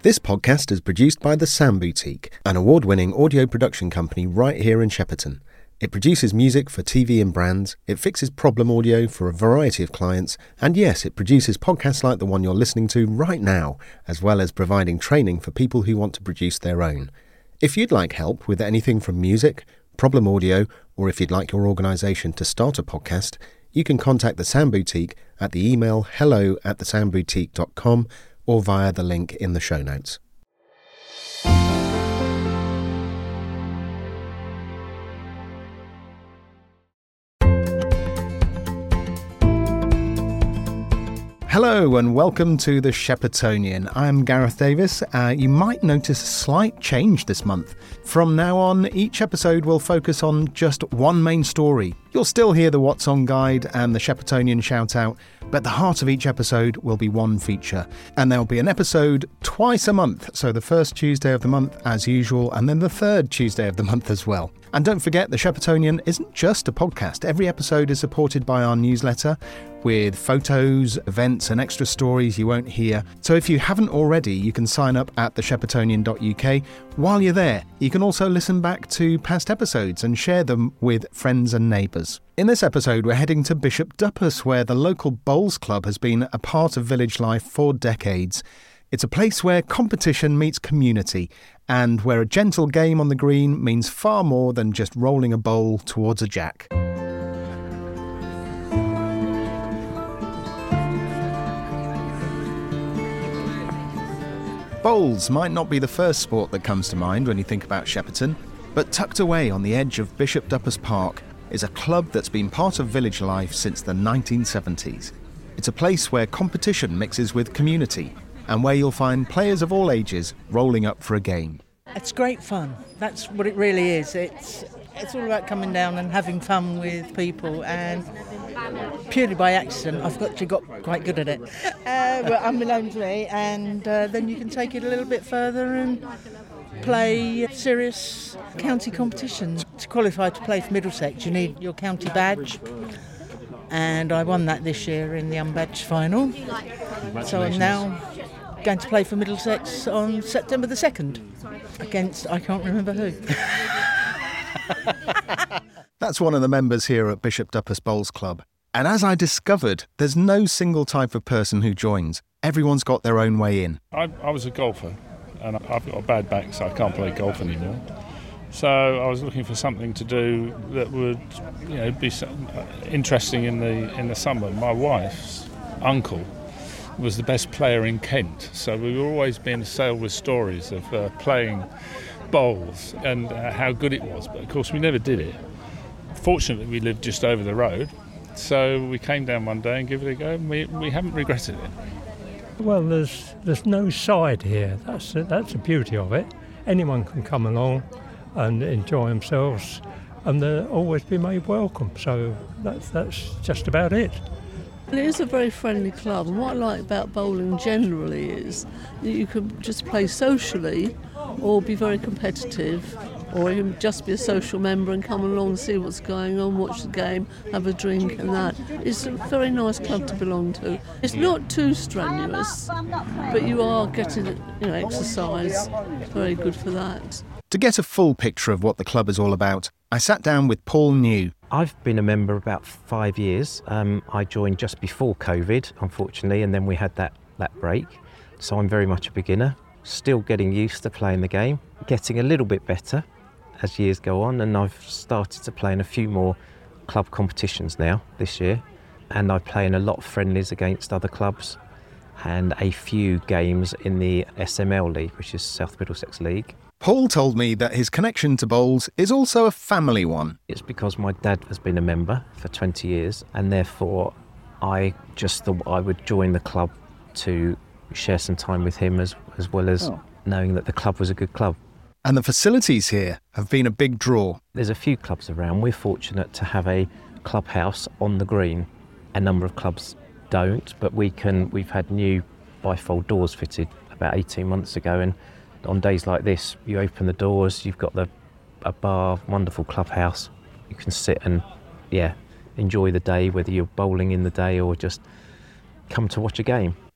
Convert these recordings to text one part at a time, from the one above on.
This podcast is produced by The Sound Boutique, an award-winning audio production company right here in Shepperton. It produces music for TV and brands, it fixes problem audio for a variety of clients, and yes, it produces podcasts like the one you're listening to right now, as well as providing training for people who want to produce their own. If you'd like help with anything from music, problem audio, or if you'd like your organisation to start a podcast, you can contact The Sound Boutique at the email hello@thesoundboutique.com or via the link in the show notes. Hello and welcome to the Sheppertonian. I'm Gareth Davis. You might notice a slight change this month. From now on, each episode will focus on just one main story. You'll still hear the What's On guide and the Sheppertonian shout out, but the heart of each episode will be one feature. And there'll be an episode twice a month, so the first Tuesday of the month as usual, and then the third Tuesday of the month as well. And don't forget, the Sheppertonian isn't just a podcast. Every episode is supported by our newsletter with photos, events and extra stories you won't hear. So if you haven't already, you can sign up at thesheppertonian.uk. While you're there, you can also listen back to past episodes and share them with friends and neighbours. In this episode, we're heading to Bishop Duppus, where the local bowls club has been a part of village life for decades. It's a place where competition meets community and where a gentle game on the green means far more than just rolling a bowl towards a jack. Bowls might not be the first sport that comes to mind when you think about Shepperton, but tucked away on the edge of Bishop Duppus Park is a club that's been part of village life since the 1970s. It's a place where competition mixes with community and where you'll find players of all ages rolling up for a game. It's great fun. That's what it really is. It's all about coming down and having fun with people, and purely by accident I've actually got quite good at it. But unbeknown to me, and then you can take it a little bit further and play serious county competitions. To qualify to play for Middlesex, you need your county badge, and I won that this year in the unbadged final. So I'm now going to play for Middlesex on September the 2nd against, I can't remember who. That's one of the members here at Bishop Duppus Bowls Club. And as I discovered, there's no single type of person who joins. Everyone's got their own way in. I was a golfer, and I've got a bad back, so I can't play golf anymore. So I was looking for something to do that would, be interesting in the summer. My wife's uncle was the best player in Kent, so we were always being assailed with stories of playing bowls and how good it was, but of course we never did it. Fortunately, we lived just over the road, so we came down one day and gave it a go, and we haven't regretted it. Well, there's no side here. That's the beauty of it. Anyone can come along and enjoy themselves, and they'll always be made welcome. So that's just about it. It is a very friendly club, and what I like about bowling generally is that you can just play socially or be very competitive, or you can just be a social member and come along and see what's going on, watch the game, have a drink, and that. It's a very nice club to belong to. It's not too strenuous, but you are getting exercise. Very good for that. To get a full picture of what the club is all about, I sat down with Paul New. I've been a member about 5 years. I joined just before COVID, unfortunately, and then we had that break. So I'm very much a beginner, still getting used to playing the game, getting a little bit better as years go on, and I've started to play in a few more club competitions now this year, and I play in a lot of friendlies against other clubs and a few games in the SML League, which is South Middlesex League. Paul told me that his connection to bowls is also a family one. It's because my dad has been a member for 20 years, and therefore I just thought I would join the club to share some time with him as well as knowing that the club was a good club. And the facilities here have been a big draw. There's a few clubs around. We're fortunate to have a clubhouse on the green. A number of clubs don't, but we've had new bifold doors fitted about 18 months ago, and on days like this, you open the doors, you've got a bar, wonderful clubhouse. You can sit and, enjoy the day, whether you're bowling in the day or just come to watch a game.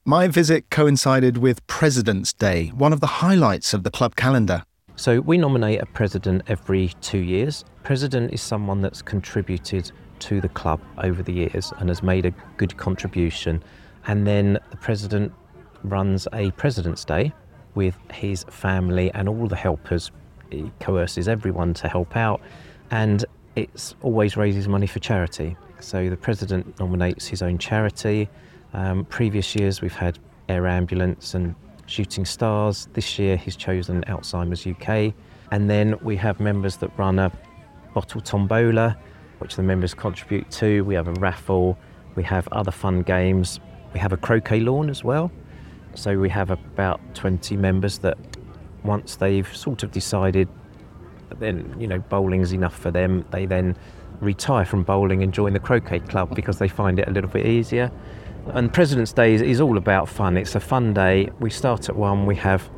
My visit coincided with President's Day, one of the highlights of the club calendar. So we nominate a president every 2 years. President is someone that's contributed to the club over the years and has made a good contribution. And then the president runs a President's Day with his family and all the helpers. He coerces everyone to help out, and it always raises money for charity. So the president nominates his own charity. Previous years we've had Air Ambulance and Shooting Stars. This year he's chosen Alzheimer's UK. And then we have members that run a bottle tombola, which the members contribute to. We have a raffle. We have other fun games. We have a croquet lawn as well. So we have about 20 members that once they've sort of decided that then, bowling's enough for them, they then retire from bowling and join the croquet club because they find it a little bit easier. And President's Day is all about fun. It's a fun day. We start at 1. We have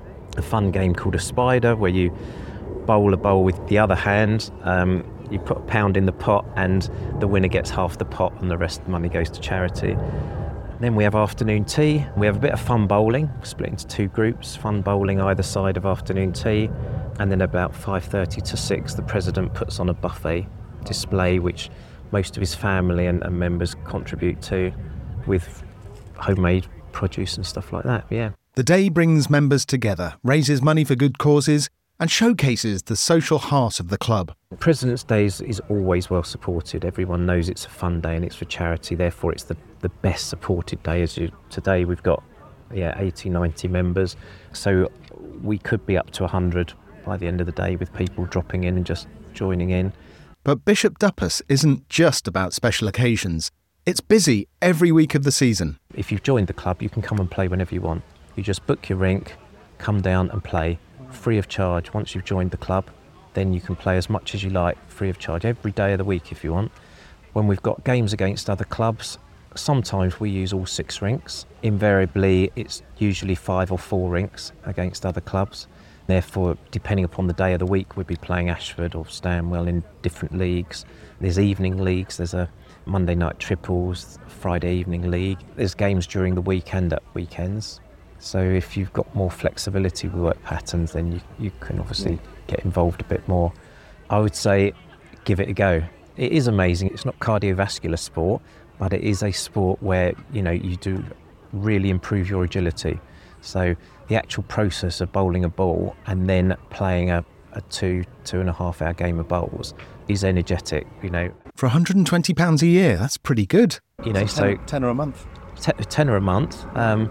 a fun game called a spider where you bowl a bowl with the other hand. You put £1 in the pot and the winner gets half the pot and the rest of the money goes to charity. Then we have afternoon tea. We have a bit of fun bowling, split into 2 groups, fun bowling either side of afternoon tea. And then about 5:30 to 6, the president puts on a buffet display which most of his family and members contribute to, with homemade produce and stuff like that, yeah. The day brings members together, raises money for good causes, and showcases the social heart of the club. President's Day is always well supported. Everyone knows it's a fun day and it's for charity, therefore it's the best supported day. Today we've got 80, 90 members, so we could be up to 100 by the end of the day with people dropping in and just joining in. But Bishop Duppus isn't just about special occasions. It's busy every week of the season. If you've joined the club, you can come and play whenever you want. You just book your rink, come down and play, free of charge. Once you've joined the club, then you can play as much as you like, free of charge, every day of the week if you want. When we've got games against other clubs, sometimes we use all 6 rinks. Invariably, it's usually 5 or 4 rinks against other clubs. Therefore, depending upon the day of the week, we'd be playing Ashford or Stanwell in different leagues. There's evening leagues, there's a Monday night triples, Friday evening league. There's games during the weekend at weekends. So if you've got more flexibility with work patterns, then you can obviously get involved a bit more. I would say give it a go. It is amazing. It's not cardiovascular sport, but it is a sport where, you do really improve your agility. So the actual process of bowling a ball and then playing a 2.5 hour game of bowls is energetic, For £120 a year, that's pretty good. So tenner a month. Tenner a month, and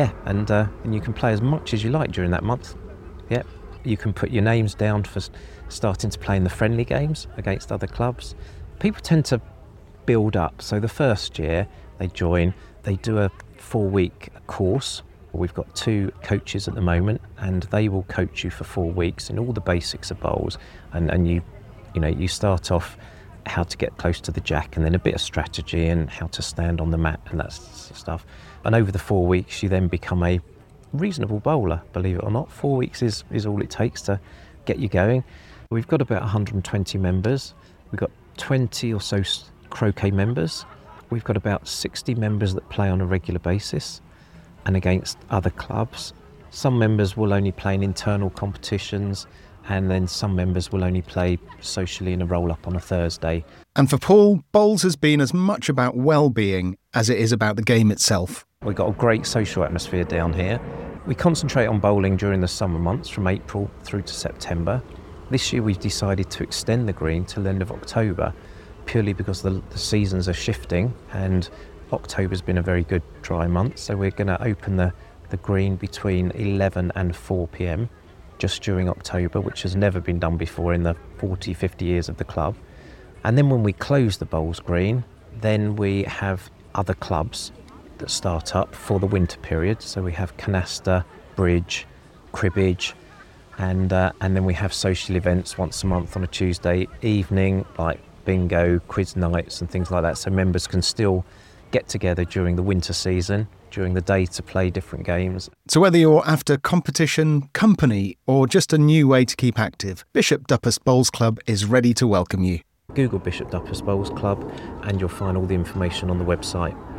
you can play as much as you like during that month. Yeah, you can put your names down for starting to play in the friendly games against other clubs. People tend to build up. So the first year they join, they do a 4-week course. We've got 2 coaches at the moment, and they will coach you for 4 weeks in all the basics of bowls. And you start off how to get close to the jack, and then a bit of strategy and how to stand on the mat and that stuff. And over the 4 weeks, you then become a reasonable bowler, believe it or not. 4 weeks is all it takes to get you going. We've got about 120 members. We've got 20 or so croquet members. We've got about 60 members that play on a regular basis and against other clubs. Some members will only play in internal competitions, and then some members will only play socially in a roll-up on a Thursday. And for Paul, bowls has been as much about well-being as it is about the game itself. We've got a great social atmosphere down here. We concentrate on bowling during the summer months from April through to September. This year we've decided to extend the green till the end of October, purely because the seasons are shifting, and October's been a very good dry month, so we're going to open the green between 11 and 4 p.m. just during October, which has never been done before in the 40, 50 years of the club. And then when we close the bowls green, then we have other clubs that start up for the winter period. So we have canasta, bridge, cribbage, and then we have social events once a month on a Tuesday evening, like bingo, quiz nights and things like that, so members can still get together during the winter season, during the day, to play different games. So whether you're after competition, company, or just a new way to keep active, Bishop Duppus Bowls Club is ready to welcome you. Google Bishop Duppus Bowls Club and you'll find all the information on the website.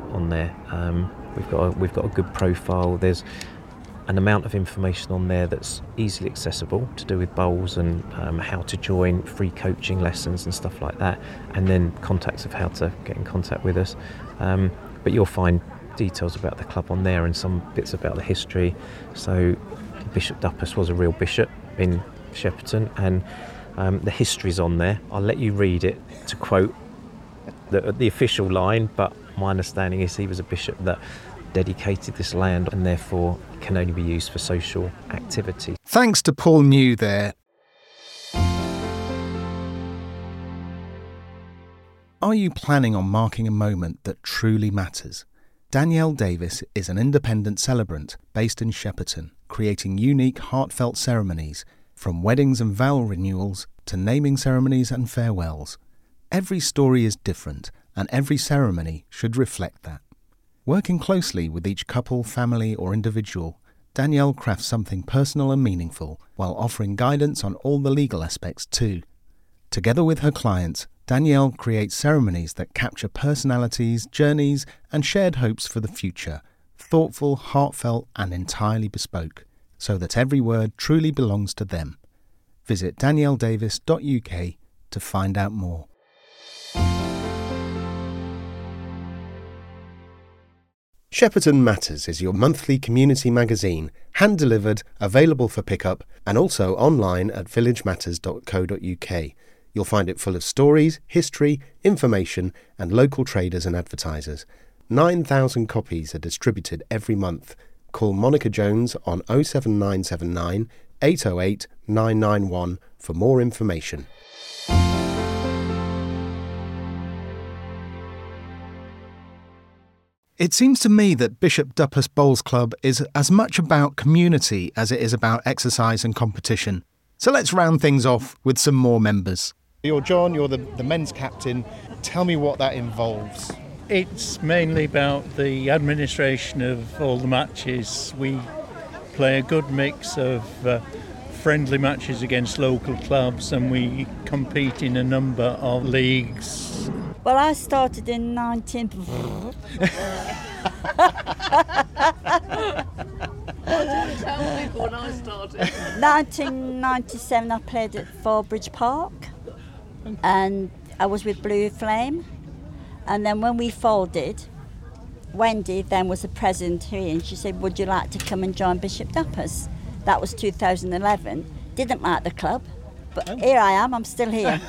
on there. We've got a good profile. There's an amount of information on there that's easily accessible to do with bowls and how to join, free coaching lessons and stuff like that, and then contacts of how to get in contact with us. But you'll find details about the club on there and some bits about the history. So Bishop Duppus was a real bishop in Shepperton, and the history's on there. I'll let you read it to quote the official line, but my understanding is he was a bishop that dedicated this land and therefore can only be used for social activity. Thanks to Paul New there. Are you planning on marking a moment that truly matters? Danielle Davis is an independent celebrant based in Shepperton, creating unique, heartfelt ceremonies, from weddings and vow renewals to naming ceremonies and farewells. Every story is different, and every ceremony should reflect that. Working closely with each couple, family or individual, Danielle crafts something personal and meaningful while offering guidance on all the legal aspects too. Together with her clients, Danielle creates ceremonies that capture personalities, journeys and shared hopes for the future, thoughtful, heartfelt and entirely bespoke, so that every word truly belongs to them. Visit danielledavis.uk to find out more. Shepperton Matters is your monthly community magazine, hand-delivered, available for pickup, and also online at villagematters.co.uk. You'll find it full of stories, history, information, and local traders and advertisers. 9,000 copies are distributed every month. Call Monica Jones on 07979 808 991 for more information. It seems to me that Bishop Duppus Bowls Club is as much about community as it is about exercise and competition. So let's round things off with some more members. You're John, you're the men's captain. Tell me what that involves. It's mainly about the administration of all the matches. We play a good mix of friendly matches against local clubs, and we compete in a number of leagues. Well, I started in 1997. I played at Fallbridge Park, and I was with Blue Flame. And then when we folded, Wendy then was the president here, and she said, "Would you like to come and join Bishop Duppus?" That was 2011. Didn't like the club, but here I am. I'm still here.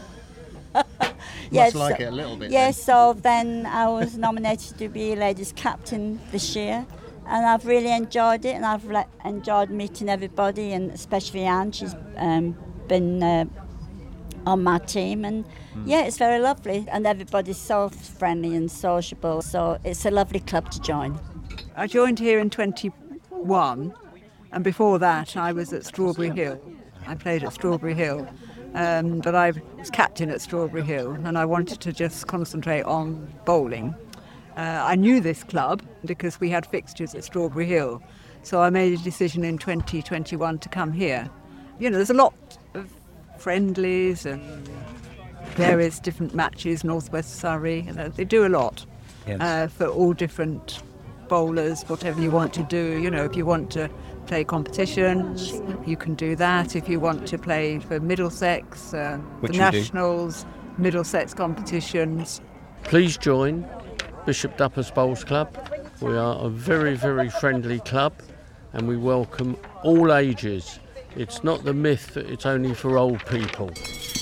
Must like it a little bit. Yeah, so then I was nominated to be ladies captain this year, and I've really enjoyed it, and I've enjoyed meeting everybody, and especially Anne. She's been on my team, and yeah, it's very lovely, and everybody's so friendly and sociable, so it's a lovely club to join. I joined here in 21, and before that I was at Strawberry Hill. I played at Strawberry Hill. But I was captain at Strawberry Hill, and I wanted to just concentrate on bowling. I knew this club because we had fixtures at Strawberry Hill, so I made a decision in 2021 to come here. You know, there's a lot of friendlies and various different matches, North West Surrey, they do a lot for all different bowlers, whatever you want to do. You know, if you want to play competitions, you can do that. If you want to play for Middlesex, the Nationals, Middlesex competitions. Please join Bishop Duppus Bowls Club. We are a very, very friendly club, and we welcome all ages. It's not the myth that it's only for old people.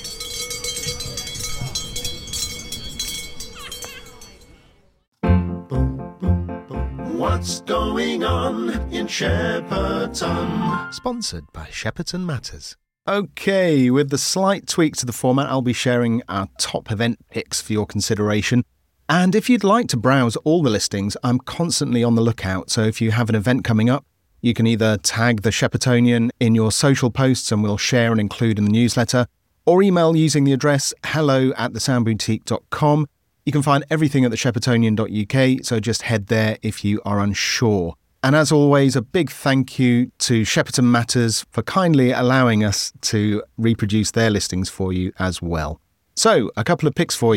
What's going on in Shepperton? Sponsored by Shepperton Matters. OK, with the slight tweak to the format, I'll be sharing our top event picks for your consideration. And if you'd like to browse all the listings, I'm constantly on the lookout. So if you have an event coming up, you can either tag the Sheppertonian in your social posts and we'll share and include in the newsletter, or email using the address hello@thesoundboutique.com. You can find everything at thesheppertonian.uk, so just head there if you are unsure. And as always, a big thank you to Shepperton Matters for kindly allowing us to reproduce their listings for you as well. So, a couple of picks for you.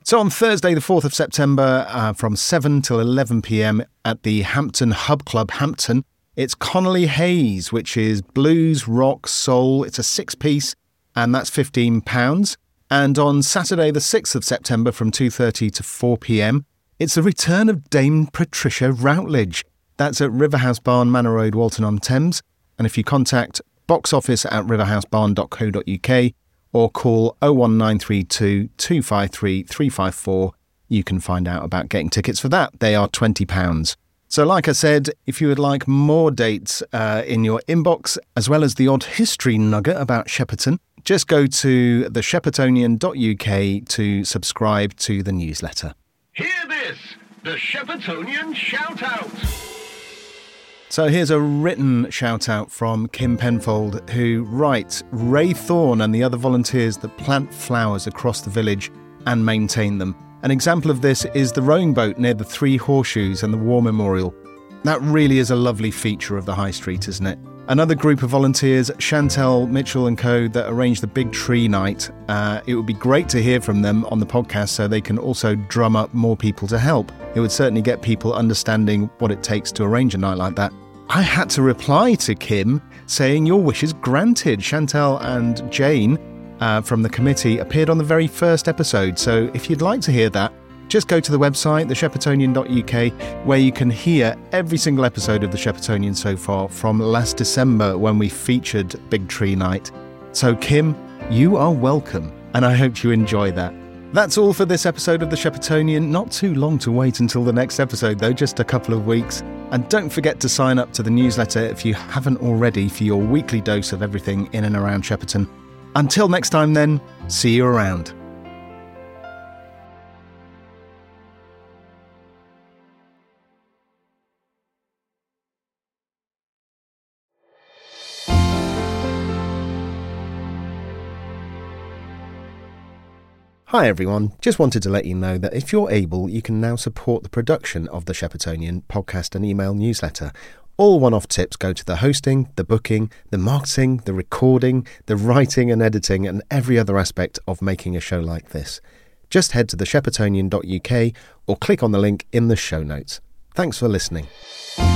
So on Thursday, the 4th of September, from 7 till 11 p.m. at the Hampton Hub Club, Hampton, it's Connolly Hayes, which is blues, rock, soul. It's a 6-piece, and that's £15. And on Saturday, the 6th of September, from 2:30 to 4 p.m, it's the return of Dame Patricia Routledge. That's at Riverhouse Barn, Manor Road, Walton-on-Thames. And if you contact boxoffice@riverhousebarn.co.uk or call 01932 253 354, you can find out about getting tickets for that. They are £20. So like I said, if you would like more dates in your inbox, as well as the odd history nugget about Shepperton, just go to thesheppertonian.uk to subscribe to the newsletter. Hear this, the Sheppertonian Shout-Out. So here's a written shout-out from Kim Penfold, who writes, Ray Thorne and the other volunteers that plant flowers across the village and maintain them. An example of this is the rowing boat near the Three Horseshoes and the War Memorial. That really is a lovely feature of the High Street, isn't it? Another group of volunteers, Chantel Mitchell and co, that arranged the Big Tree Night. It would be great to hear from them on the podcast so they can also drum up more people to help. It would certainly get people understanding what it takes to arrange a night like that. I had to reply to Kim saying your wish is granted. Chantel and Jane from the committee appeared on the very first episode, so if you'd like to hear that, just go to the website, thesheppertonian.uk, where you can hear every single episode of The Sheppertonian so far from last December when we featured Big Tree Night. So Kim, you are welcome, and I hope you enjoy that. That's all for this episode of The Sheppertonian. Not too long to wait until the next episode though, just a couple of weeks. And don't forget to sign up to the newsletter if you haven't already for your weekly dose of everything in and around Shepperton. Until next time then, see you around. Hi everyone, just wanted to let you know that if you're able, you can now support the production of the Sheppertonian podcast and email newsletter. All one-off tips go to the hosting, the booking, the marketing, the recording, the writing and editing and every other aspect of making a show like this. Just head to thesheppertonian.uk or click on the link in the show notes. Thanks for listening.